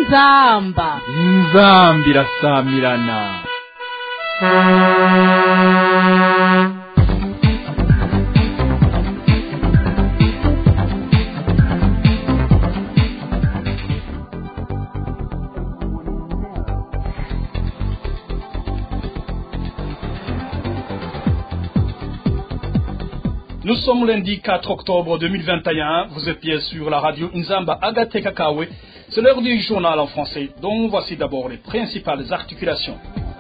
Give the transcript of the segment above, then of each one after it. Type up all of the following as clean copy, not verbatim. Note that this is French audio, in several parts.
inzamba irasamirana. Nous sommes lundi 4 octobre 2021, vous êtes bien sûr la radio Inzamba Agate Kakawe, c'est l'heure du journal en français, dont voici d'abord les principales articulations.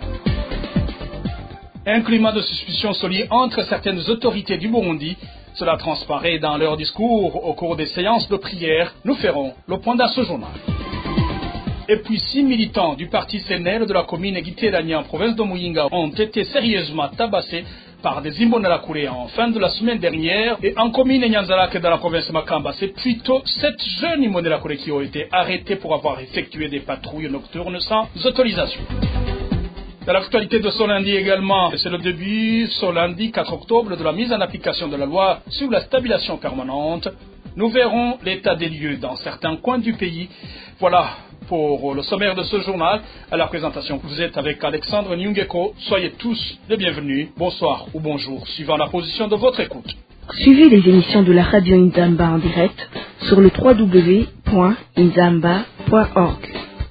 Un climat de suspicion se lie entre certaines autorités du Burundi, cela transparaît dans leur discours au cours des séances de prière, nous ferons le point dans ce journal. Et puis 6 militants du parti CNL de la commune Giteranye en province de Muyinga ont été sérieusement tabassés par des Imbonerakure en fin de la semaine dernière. Et en commune Nyanzarake dans la province de Makamba, c'est plutôt 7 jeunes Imbonerakure qui ont été arrêtés pour avoir effectué des patrouilles nocturnes sans autorisation. Dans l'actualité de ce lundi également, c'est le début, ce lundi 4 octobre, de la mise en application de la loi sur la stabilisation permanente. Nous verrons l'état des lieux dans certains coins du pays. Voilà pour le sommaire de ce journal. À la présentation, vous êtes avec Alexandre Nyungeko. Soyez tous les bienvenus. Bonsoir ou bonjour, suivant la position de votre écoute. Suivez les émissions de la radio Inzamba en direct sur le www.inzamba.org.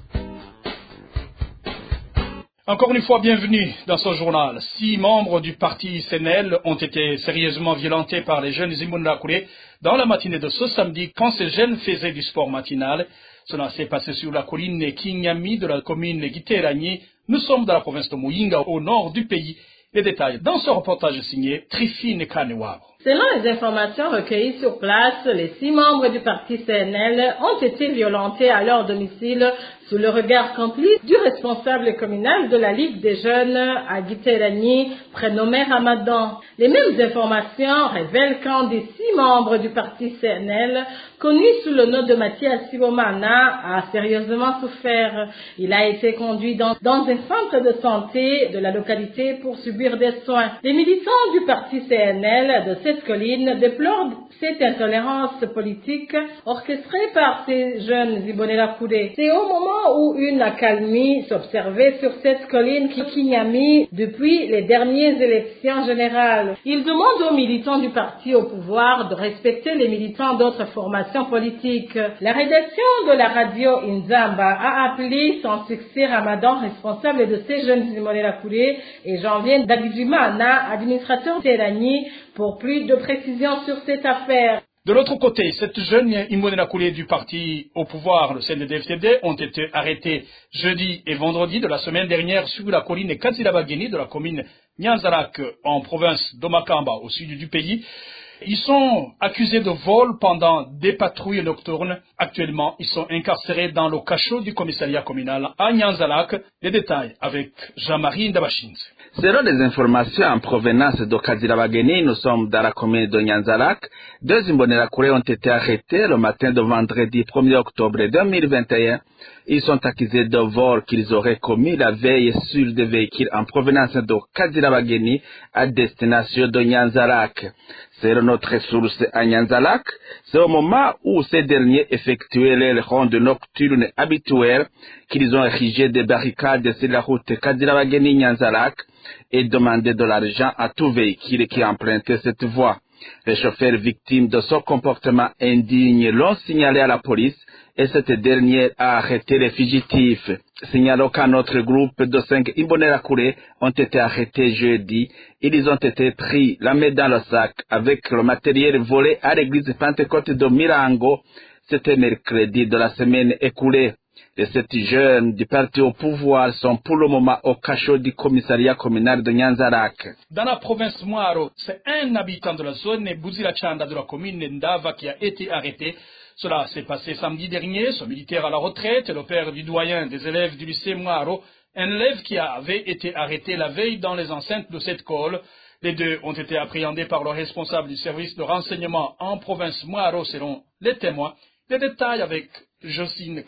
Encore une fois, bienvenue dans ce journal. 6 membres du parti CNL ont été sérieusement violentés par les jeunes Imbonerakure dans la matinée de ce samedi quand ces jeunes faisaient du sport matinal. Cela s'est passé sur la colline Kinyami de la commune Giteranye. Nous sommes dans la province de Muyinga, au nord du pays. Les détails dans ce reportage signé Trifine Kanewabo. Selon les informations recueillies sur place, les 6 membres du parti CNL ont été violentés à leur domicile sous le regard complice du responsable communal de la Ligue des jeunes à Giteranye, prénommé Ramadan. Les mêmes informations révèlent qu'un des 6 membres du parti CNL, connu sous le nom de Mathias Sibomana, a sérieusement souffert. Il a été conduit dans un centre de santé de la localité pour subir des soins. Les militants du parti CNL de cette colline déplorent cette intolérance politique orchestrée par ces jeunes Imbonerakure. C'est au moment où une accalmie s'observait sur cette colline Kinyami depuis les dernières élections générales. Ils demandent aux militants du parti au pouvoir de respecter les militants d'autres formations politiques. La rédaction de la radio Inzamba a appelé sans succès Ramadan, responsable de ces jeunes Imbonerakure, et Janvier Dagijimana, administrateur Terani, pour plus de précisions sur cette affaire. De l'autre côté, cette jeune Imbonerakure du parti au pouvoir, le CNDD-FDD, ont été arrêtés jeudi et vendredi de la semaine dernière sur la colline Kazirabageni de la commune Nyanzarake en province de Makamba au sud du pays. Ils sont accusés de vol pendant des patrouilles nocturnes. Actuellement, ils sont incarcérés dans le cachot du commissariat communal à Nyanzarake. Les détails avec Jean-Marie Ndabashinze. Selon les informations en provenance de Kazirabageni, nous sommes dans la commune de Nyanzarake. 2 Imbonerakure ont été arrêtés le matin de vendredi 1er octobre 2021. Ils sont accusés de vol qu'ils auraient commis la veille sur des véhicules en provenance de Kazirabageni à destination de Nyanzarake. Selon notre source à Nyanzarake, c'est au moment où ces derniers effectuaient les rondes nocturnes habituelles qu'ils ont érigé des barricades sur la route Kazirabageni-Nyanzarake et demandé de l'argent à tout véhicule qui empruntait cette voie. Les chauffeurs victimes de ce comportement indigne l'ont signalé à la police et cette dernière a arrêté les fugitifs. Signalons qu'un autre groupe de 5 Imbonerakure ont été arrêtés jeudi. Ils ont été pris la main dans le sac avec le matériel volé à l'église Pentecôte de Mirango. C'était mercredi de la semaine écoulée. Les 7 jeunes du parti au pouvoir sont pour le moment au cachot du commissariat communal de Nyanzarake. Dans la province Mwaro, c'est un habitant de la zone Buzirachanda de la commune Ndava qui a été arrêté. Cela s'est passé samedi dernier. Ce militaire à la retraite est le père du doyen des élèves du lycée Mwaro, un élève qui avait été arrêté la veille dans les enceintes de cette école. Les 2 ont été appréhendés par le responsable du service de renseignement en province Mwaro selon les témoins. Les détails avec Jocelyne Kassé.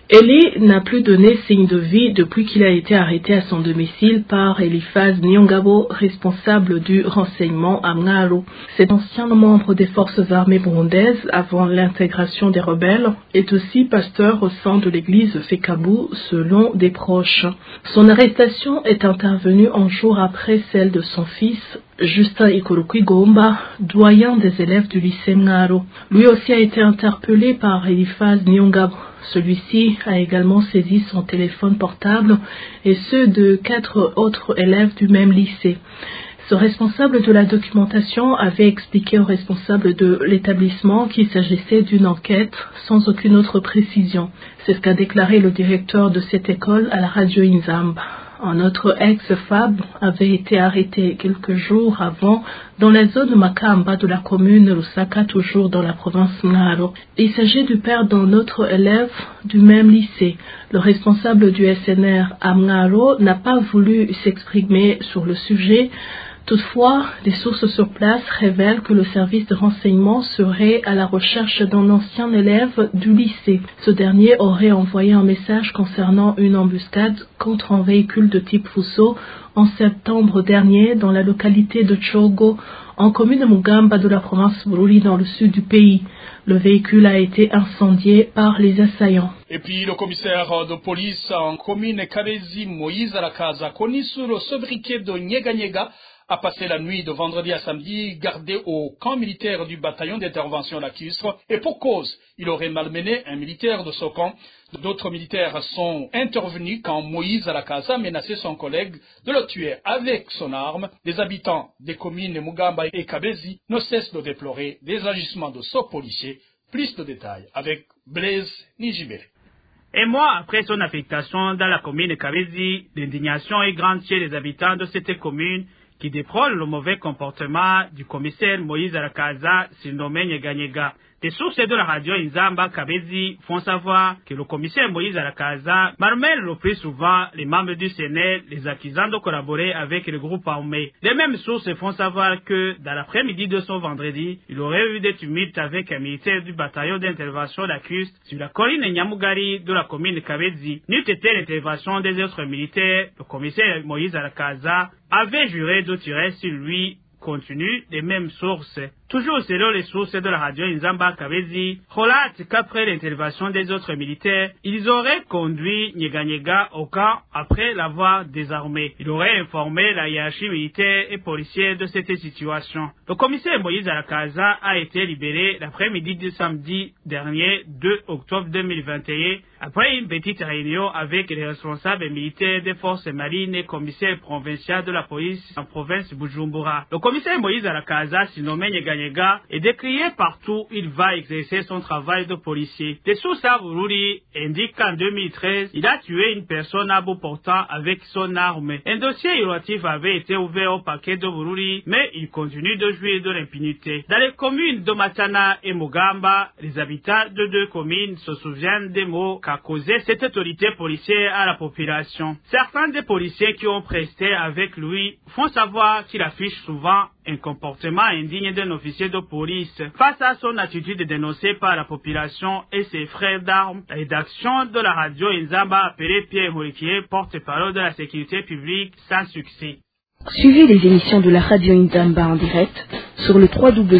Eli n'a plus donné signe de vie depuis qu'il a été arrêté à son domicile par Eliphaz Nyongabo, responsable du renseignement à Mwaro. Cet ancien membre des forces armées burundaises avant l'intégration des rebelles est aussi pasteur au sein de l'église Fekabu selon des proches. Son arrestation est intervenue un jour après celle de son fils, Justin Ikorukwi-Gomba, doyen des élèves du lycée Mwaro. Lui aussi a été interpellé par Eliphaz Nyongabo. Celui-ci a également saisi son téléphone portable et ceux de 4 autres élèves du même lycée. Ce responsable de la documentation avait expliqué aux responsables de l'établissement qu'il s'agissait d'une enquête sans aucune autre précision. C'est ce qu'a déclaré le directeur de cette école à la radio Inzamba. Un autre ex-FAB avait été arrêté quelques jours avant dans la zone de Makamba de la commune Lusaka, toujours dans la province Mwaro. Il s'agit du père d'un autre élève du même lycée. Le responsable du SNR à Mwaro n'a pas voulu s'exprimer sur le sujet. Toutefois, des sources sur place révèlent que le service de renseignement serait à la recherche d'un ancien élève du lycée. Ce dernier aurait envoyé un message concernant une embuscade contre un véhicule de type Fuso en septembre dernier dans la localité de Chogo, en commune de Mugamba de la province Bururi dans le sud du pays. Le véhicule a été incendié par les assaillants. Et puis le commissaire de police en commune Kabezi, Moïse Arakaza, connu sous le sobriquet de Nyega, a passé la nuit de vendredi à samedi gardé au camp militaire du bataillon d'intervention lacustre et pour cause, il aurait malmené un militaire de ce camp. D'autres militaires sont intervenus quand Moïse Arakaza menaçait son collègue de le tuer avec son arme. Les habitants des communes Mugamba et Kabezi ne cessent de déplorer des agissements de ce policier. Plus de détails avec Blaise Nijibere. Un mois après son affectation dans la commune Kabezi, l'indignation est grande chez les habitants de cette commune qui déplorent le mauvais comportement du commissaire Moïse Arakaza, surnommé Nyega. Des sources de la radio Inzamba Kabezi font savoir que le commissaire Moïse Arakaza malmène le plus souvent les membres du CNL, les accusant de collaborer avec le groupe armé. Les mêmes sources font savoir que, dans l'après-midi de ce vendredi, il aurait eu des tumultes avec un militaire du bataillon d'intervention lacustre sur la colline Nyamugari de la commune de Kabezi. N'eût été l'intervention des autres militaires, le commissaire Moïse Arakaza avait juré de tirer sur lui, compte tenu des mêmes sources. Toujours selon les sources de la radio Inzamba Kabezi, relate qu'après l'intervention des autres militaires, ils auraient conduit Nyega au camp après l'avoir désarmé. Il aurait informé la hiérarchie militaire et policière de cette situation. Le commissaire Moïse Arakaza a été libéré l'après-midi du samedi dernier, 2 octobre 2021, après une petite réunion avec les responsables militaires des forces marines et commissaire provincial de la police en province Bujumbura. Le commissaire Moïse Arakaza, surnommé Nyega, est décrié partout où il va exercer son travail de policier. Des sources à Bururi indiquent qu'en 2013, il a tué une personne à bout portant avec son arme. Un dossier relatif avait été ouvert au parquet de Bururi, mais il continue de jouir de l'impunité. Dans les communes de Matana et Mugamba, les habitants de deux communes se souviennent des mots qu'a causé cette autorité policière à la population. Certains des policiers qui ont presté avec lui font savoir qu'il affiche souvent un comportement indigne d'un officier de police. Face à son attitude dénoncée par la population et ses frères d'armes, la rédaction de la radio Inzamba a appelé Pierre Moriquier, porte-parole de la sécurité publique, sans succès. Suivez les émissions de la radio Inzamba en direct sur le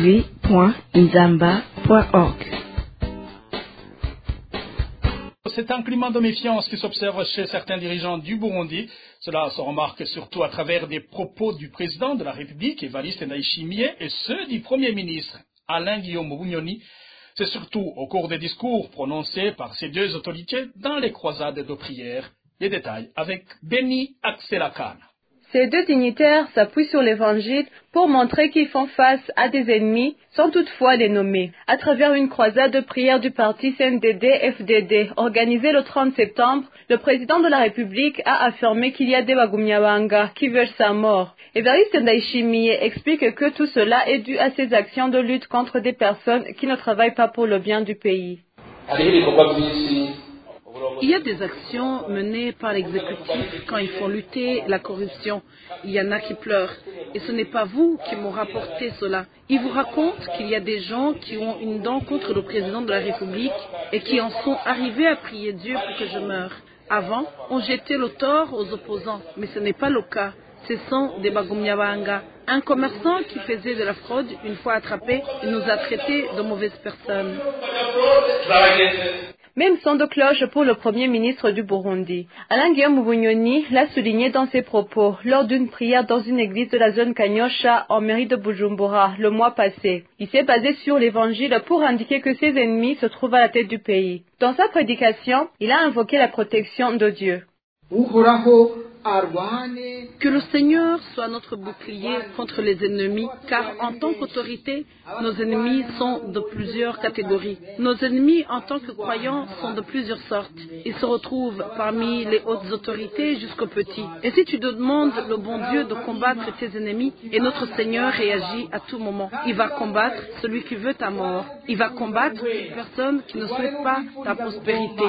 www.inzamba.org. C'est un climat de méfiance qui s'observe chez certains dirigeants du Burundi. Cela se remarque surtout à travers des propos du président de la République, Evariste Ndayishimiye, et ceux du Premier ministre, Alain Guillaume Bunyoni. C'est surtout au cours des discours prononcés par ces deux autorités dans les croisades de prière. Les détails avec Beni Axelakana. Ces deux dignitaires s'appuient sur l'évangile pour montrer qu'ils font face à des ennemis sans toutefois les nommer. À travers une croisade de prière du parti CNDD-FDD organisée le 30 septembre, le président de la République a affirmé qu'il y a des Bagumyabanga qui veulent sa mort. Evariste Ndayishimiye explique que tout cela est dû à ses actions de lutte contre des personnes qui ne travaillent pas pour le bien du pays. Il y a des actions menées par l'exécutif quand il faut lutter la corruption. Il y en a qui pleurent. Et ce n'est pas vous qui m'ont rapporté cela. Ils vous racontent qu'il y a des gens qui ont une dent contre le président de la République et qui en sont arrivés à prier Dieu pour que je meure. Avant, on jetait le tort aux opposants, mais ce n'est pas le cas. Ce sont des bagumyabanga. Un commerçant qui faisait de la fraude, une fois attrapé, il nous a traités de mauvaises personnes. Même son de cloche pour le Premier ministre du Burundi. Alain Guillaume Bunyoni l'a souligné dans ses propos lors d'une prière dans une église de la zone Kanyosha en mairie de Bujumbura le mois passé. Il s'est basé sur l'évangile pour indiquer que ses ennemis se trouvent à la tête du pays. Dans sa prédication, il a invoqué la protection de Dieu. Que le Seigneur soit notre bouclier contre les ennemis, car en tant qu'autorité, nos ennemis sont de plusieurs catégories. Nos ennemis en tant que croyants sont de plusieurs sortes. Ils se retrouvent parmi les hautes autorités jusqu'aux petits. Et si tu demandes le bon Dieu de combattre tes ennemis, et notre Seigneur réagit à tout moment. Il va combattre celui qui veut ta mort. Il va combattre toute personne qui ne souhaite pas ta prospérité.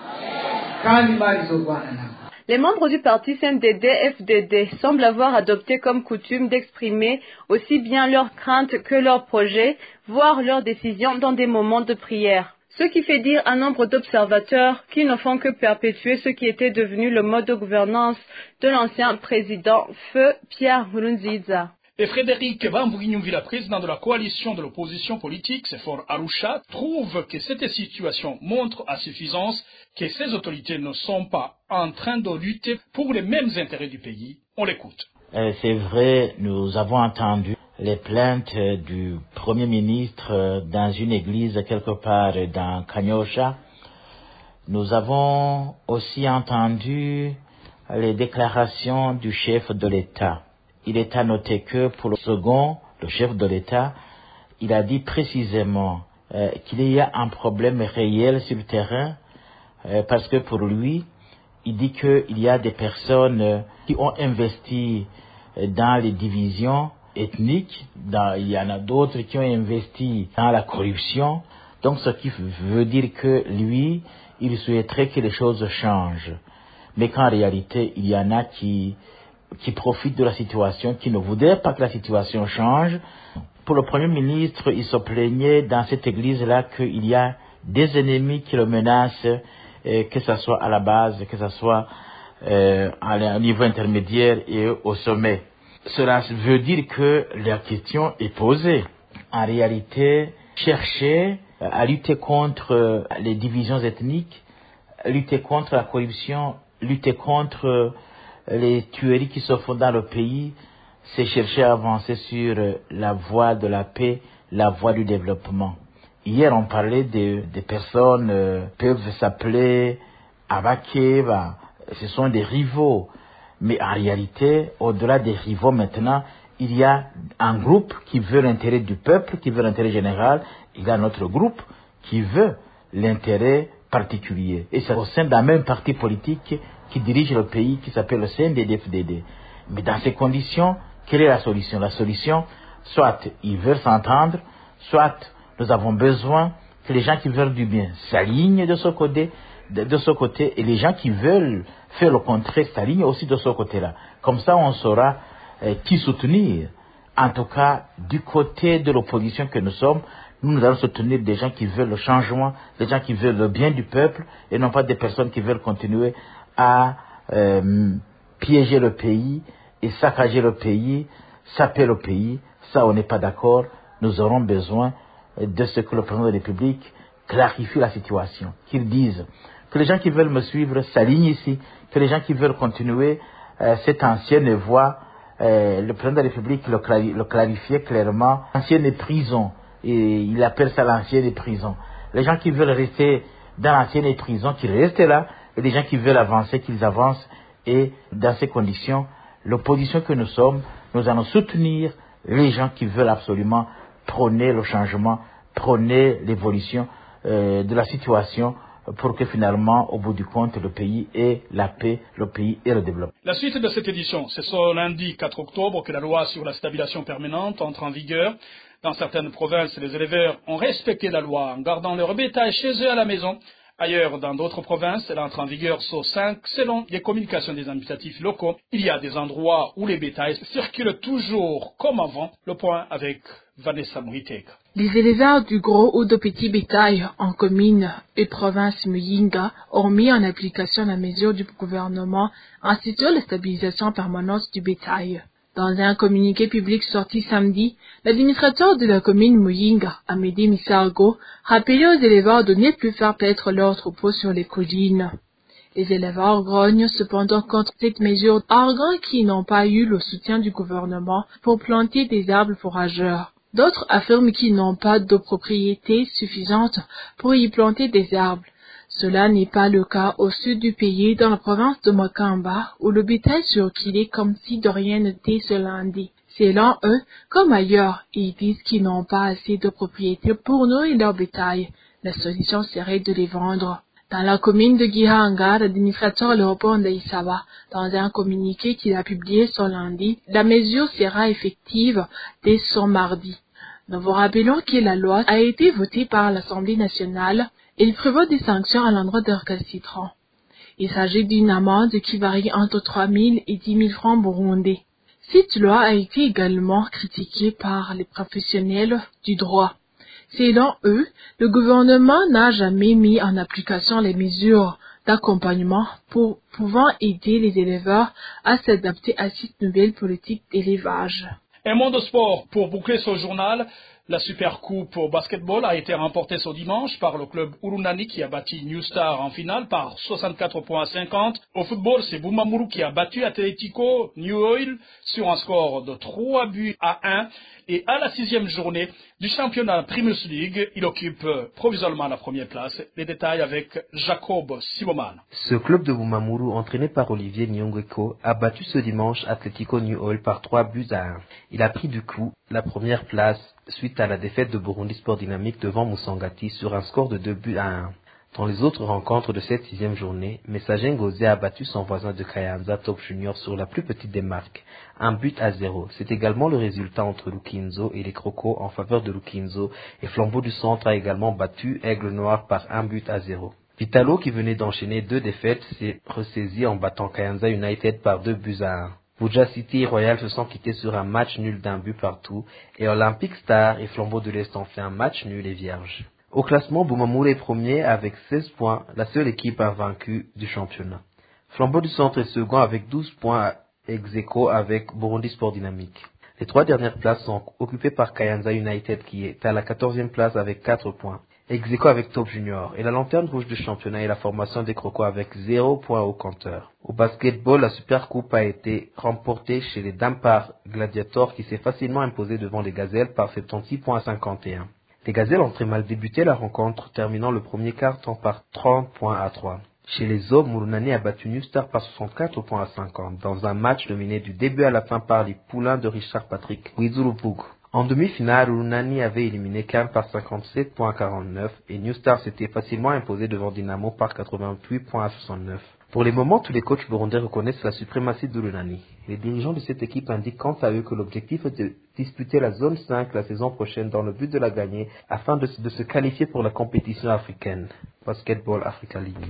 Les membres du parti CNDD-FDD semblent avoir adopté comme coutume d'exprimer aussi bien leurs craintes que leurs projets, voire leurs décisions dans des moments de prière. Ce qui fait dire à nombre d'observateurs qu'ils ne font que perpétuer ce qui était devenu le mode de gouvernance de l'ancien président Feu Pierre Nkurunziza. Et Frédéric Bambouignouville, président de la coalition de l'opposition politique, Sefor Arusha, trouve que cette situation montre à suffisance que ces autorités ne sont pas en train de lutter pour les mêmes intérêts du pays. On l'écoute. C'est vrai, nous avons entendu les plaintes du Premier ministre dans une église quelque part dans Kanyosha. Nous avons aussi entendu les déclarations du chef de l'État. Il est à noter que pour le second, le chef de l'État, il a dit précisément qu'il y a un problème réel sur le terrain parce que pour lui, il dit qu'il y a des personnes qui ont investi dans les divisions ethniques, il y en a d'autres qui ont investi dans la corruption. Donc ce qui veut dire que lui, il souhaiterait que les choses changent. Mais qu'en réalité, il y en a qui profitent de la situation, qui ne voudraient pas que la situation change. Pour le Premier ministre, il se plaignait dans cette église-là qu'il y a des ennemis qui le menacent, que ce soit à la base, que ce soit à niveau intermédiaire et au sommet. Cela veut dire que la question est posée. En réalité, chercher à lutter contre les divisions ethniques, lutter contre la corruption, lutter contre les tueries qui se font dans le pays, c'est chercher à avancer sur la voie de la paix, la voie du développement. Hier, on parlait des personnes peuvent s'appeler Abakeba, ce sont des rivaux. Mais en réalité, au-delà des rivaux maintenant, il y a un groupe qui veut l'intérêt du peuple, qui veut l'intérêt général. Il y a un autre groupe qui veut l'intérêt particulier. Et c'est au sein d'un même parti politique qui dirige le pays, qui s'appelle le CNDD-FDD. Mais dans ces conditions, quelle est la solution? La solution, soit ils veulent s'entendre, soit nous avons besoin que les gens qui veulent du bien s'alignent de ce côté, et les gens qui veulent faire le contraire s'alignent aussi de ce côté-là. Comme ça, on saura qui soutenir. En tout cas, du côté de l'opposition que nous sommes, nous allons soutenir des gens qui veulent le changement, des gens qui veulent le bien du peuple, et non pas des personnes qui veulent continuer à piéger le pays et saccager le pays, saper le pays. Ça, on n'est pas d'accord. Nous aurons besoin de ce que le président de la République clarifie la situation, qu'il dise que les gens qui veulent me suivre s'alignent ici, que les gens qui veulent continuer cette ancienne voie, le président de la République le clarifiait clairement, ancienne prison, et il appelle ça l'ancienne prison. Les gens qui veulent rester dans l'ancienne prison, qu'ils restent là, et les gens qui veulent avancer, qu'ils avancent, et dans ces conditions, l'opposition que nous sommes, nous allons soutenir les gens qui veulent absolument prôner le changement, prôner l'évolution de la situation, pour que finalement, au bout du compte, le pays ait la paix, le pays ait le développement. La suite de cette édition, c'est ce lundi 4 octobre que la loi sur la stabilisation permanente entre en vigueur. Dans certaines provinces, les éleveurs ont respecté la loi en gardant leur bétail chez eux à la maison. Ailleurs, dans d'autres provinces, elle entre en vigueur sur 5 selon les communications des administratifs locaux. Il y a des endroits où les bétails circulent toujours comme avant. Le point avec Vanessa Mouriteka. Les éleveurs du gros ou de petit bétail en commune et province Muyinga ont mis en application la mesure du gouvernement instituant la stabilisation permanente du bétail. Dans un communiqué public sorti samedi, l'administrateur de la commune Muyinga, Amédée Misargo, rappelait aux éleveurs de ne plus faire paître leurs troupeaux sur les collines. Les éleveurs grognent cependant contre cette mesure, arguant qu'ils n'ont pas eu le soutien du gouvernement pour planter des arbres fourrageurs. D'autres affirment qu'ils n'ont pas de propriété suffisante pour y planter des arbres. Cela n'est pas le cas au sud du pays, dans la province de Makamba, où le bétail circulait comme si de rien n'était ce lundi. Selon eux, comme ailleurs, ils disent qu'ils n'ont pas assez de propriété pour nourrir leur bétail. La solution serait de les vendre. Dans la commune de Gihanga, l'administrateur Léopold Ndaïsaba, dans un communiqué qu'il a publié ce lundi, la mesure sera effective dès ce mardi. Nous vous rappelons que la loi a été votée par l'Assemblée nationale et il prévoit des sanctions à l'endroit des récalcitrants. Il s'agit d'une amende qui varie entre 3 000 et 10 000 francs burundais. Cette loi a été également critiquée par les professionnels du droit. Selon eux, le gouvernement n'a jamais mis en application les mesures d'accompagnement pour pouvant aider les éleveurs à s'adapter à cette nouvelle politique d'élevage. Un mot de sport pour boucler ce journal. La Super Coupe au basketball a été remportée ce dimanche par le club Urunani qui a battu New Star en finale par 64 points à 50. Au football, c'est Bumamuru qui a battu Atlético New Oil sur un score de 3 buts à 1. Et à la 6e journée du championnat Primus League, il occupe provisoirement la première place. Les détails avec Jacob Simoman. Ce club de Bumamuru, entraîné par Olivier Nyongweko, a battu ce dimanche Atlético New Oil par 3 buts à 1. Il a pris du coup la première place suite à la défaite de Burundi Sport Dynamique devant Musongati sur un score de 2 buts à 1. Dans les autres rencontres de cette 6e journée, Messager Ngozi a battu son voisin de Kayanza Top Junior sur la plus petite des marques, 1 but à 0. C'est également le résultat entre Lukinzo et les Crocos en faveur de Lukinzo, et Flambeau du Centre a également battu Aigle Noir par 1 but à 0. Vitalo, qui venait d'enchaîner 2 défaites, s'est ressaisi en battant Kayanza United par 2 buts à 1. Buja City et Royal se sont quittés sur un match nul d'1 but partout, et Olympic Star et Flambeau de l'Est ont fait un match nul et vierge. Au classement, Bumamuru est premier avec 16 points, la seule équipe invaincue du championnat. Flambeau du Centre est second avec 12 points ex-aequo avec Burundi Sport Dynamique. Les 3 dernières places sont occupées par Kayanza United qui est à la 14e place avec 4 points, ex-aequo avec Top Junior, et la lanterne rouge du championnat est la formation des Crocos avec 0 points au compteur. Au basketball, la Super Coupe a été remportée chez les dames par Gladiator qui s'est facilement imposé devant les Gazelles par 76 points à 51. Les Gazelles ont très mal débuté la rencontre, terminant le premier quart-temps par 30 points à 3. Chez les hommes, Urunani a battu New Star par 64 points à 50, dans un match dominé du début à la fin par les poulains de Richard Patrick Wizurupug. En demi-finale, Urunani avait éliminé Cannes par 57 points à 49 et New Star s'était facilement imposé devant Dynamo par 88 points à 69. Pour le moment, tous les coachs burundais reconnaissent la suprématie d'Urunani. Les dirigeants de cette équipe indiquent quant à eux que l'objectif est de disputer la zone 5 la saison prochaine dans le but de la gagner afin de se qualifier pour la compétition africaine. Basketball Africa League.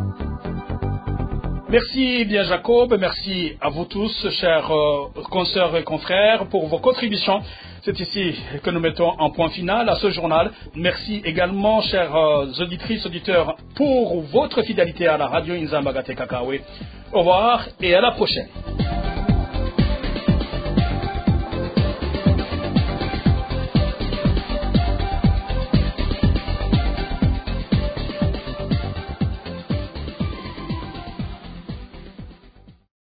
Merci bien Jacob, merci à vous tous, chers consoeurs et confrères, pour vos contributions. C'est ici que nous mettons un point final à ce journal. Merci également, chers auditrices, auditeurs, pour votre fidélité à la radio Inzamba Gate Kakawe. Au revoir et à la prochaine.